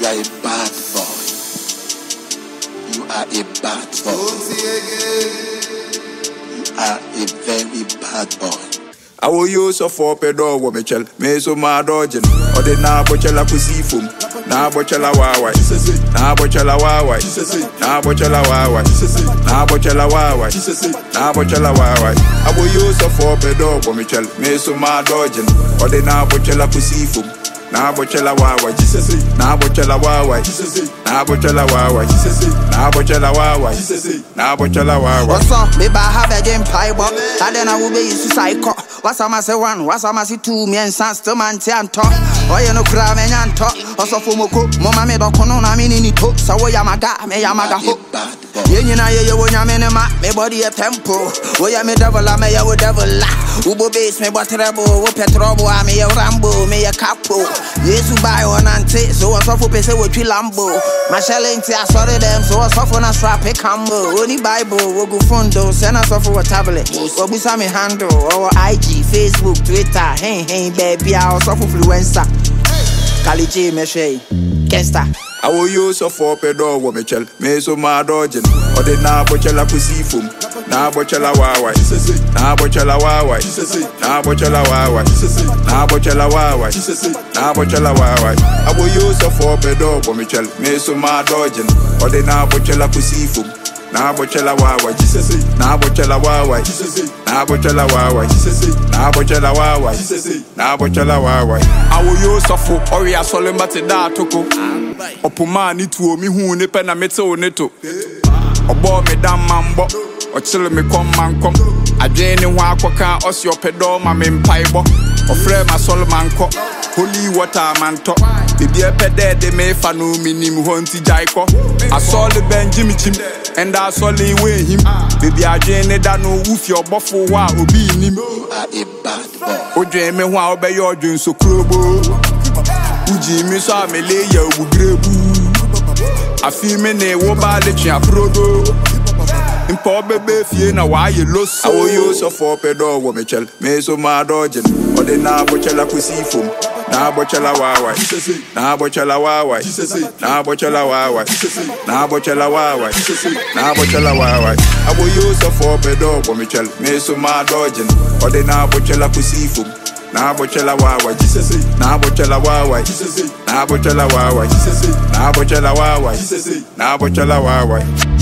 You are a bad boy. You are a bad boy. You are a very bad boy. I will use a 4 pedo womichel, me so my dodging, or the nabochella pusifum, nabochella wawa, nabochella wawa, nabochella wawa, nabochella wawa, nabochella wawa. I will use a 4 pedo womichel, me so my dodging, or the nabochella pusifum. Nabochella wawa, nabochella wawa, nabochella wawa, nabochella wawa, nabochella wawa. What's up? Maybe I have a game pie, but then I will be used to psycho. What's up, I say one, what's up, I say two, me and Sans to man, and talk. Oh, you know, crab and talk. Also, for Moko, Mama made a conon, I mean, in it, so Yamaga, me Yamaga hook. You know, you when I'm in a map, me body a tempo. Oh, ya me devil, I may a devil. Ubo base, me but trouble, Petrobo, I may a Rambo, me a capo. Yes, you buy one and take, so I suffer pay with you Lambo. My shelling, I saw them, so I suffer a strap a combo. Only Bible, we go fundo, send us off for a tablet. Or we saw me handle, or IG, Facebook, Twitter, hey, baby, I'll suffer influencer. Kali J, Meshe, Kesta. I will use a 4 pedo womichel, me so my dodging, or the nabochella pusifum, nabochella wawa, nabochella wawa, nabochella wawa, nabochella wawa, nabochella wawa. I will use a 4 pedo womichel, me so my dodging, or the nabochella pusifum. Nabochella wawa, nabochella wawa, nabochella wawa, nabochella wawa, nabochella wawa. I will use a foot or ya solemnity that toko. Opumani to me who ne pen a metal neto. Or bore me damn mambo, or chill me come man come. I drain in Waka, us your pedal, my main pibo, or frame my Solomon cock. Holy water man talk. Baby a pede de me fanu minim honti jaiko. I saw the Ben Jimmy Chim and I saw the way him. Baby I drain it that no woof your buffalo wa obi nim. You are a bad boy. O drain me wa obey your dream so krobo. Uji me so me lay ya ugrebu. I feel me ne wo ba le twa prodo. Impo bebe fie na wa ye loso. I will use a 4 pedo womichel, me so my dodging, or the nabochella pusifum. Nabochella wawa, nabochella wawa, nabochella wawa, nabochella wawa, nabochella wawa. I will use a 4 pedo womichel, me so my dodging, or the nabochella pusifum. Nabochella wawa, nabochella wawa, nabochella wawa, nabochella wawa, nabochella wawa.